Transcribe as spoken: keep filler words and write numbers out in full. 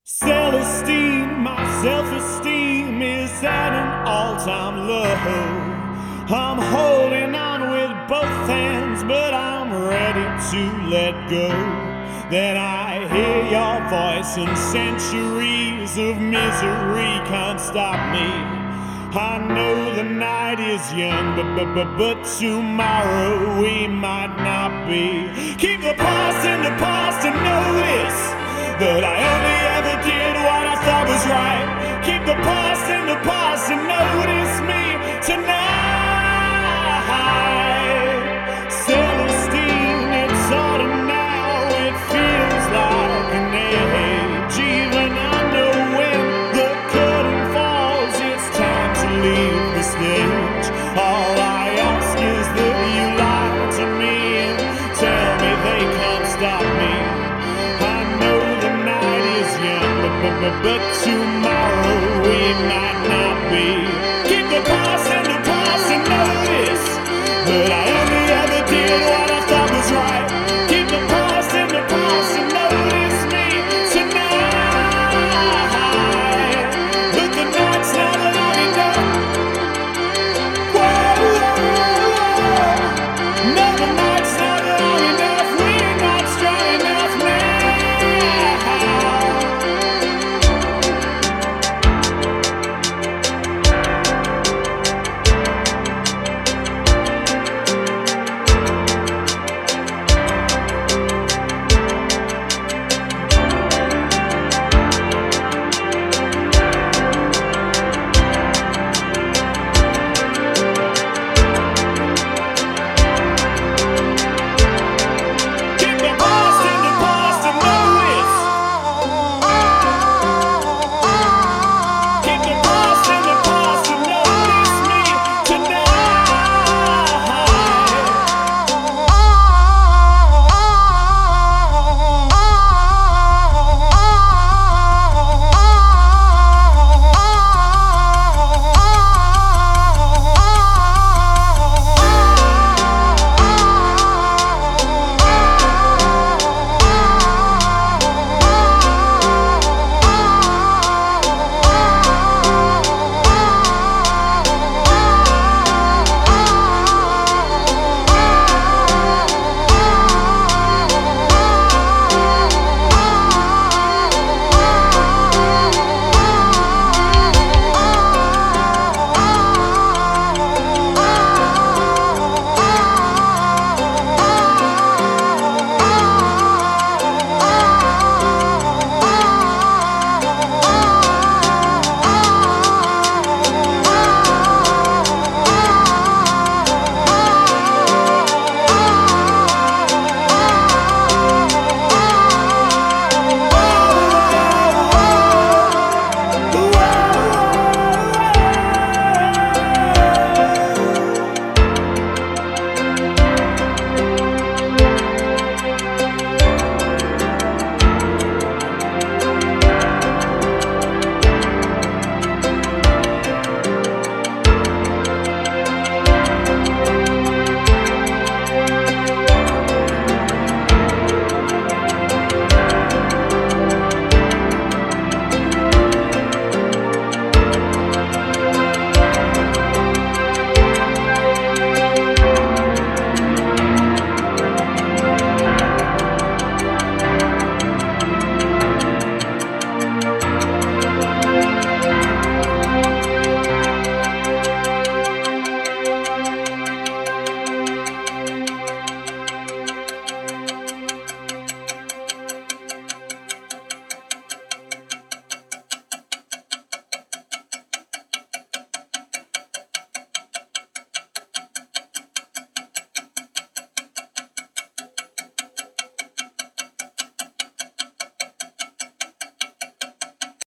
Celestine, my self-esteem is at an all-time low. I'm holding on with both hands, but I'm ready to let go. Then I hear your voice and centuries of misery can't stop me. I know the night is young, but, but, but, but tomorrow we might not be. Keep the past in the past and notice that I only ever did what I thought was right. Keep the past in the past and notice me tonight. Celestine, it's autumn now, it feels like an age. Even I know when the curtain falls, it's time to leave the stage. All I ask is that you lie to me and tell me they can't stop me. I know the night is young, but, but, but, but tomorrow we might not be.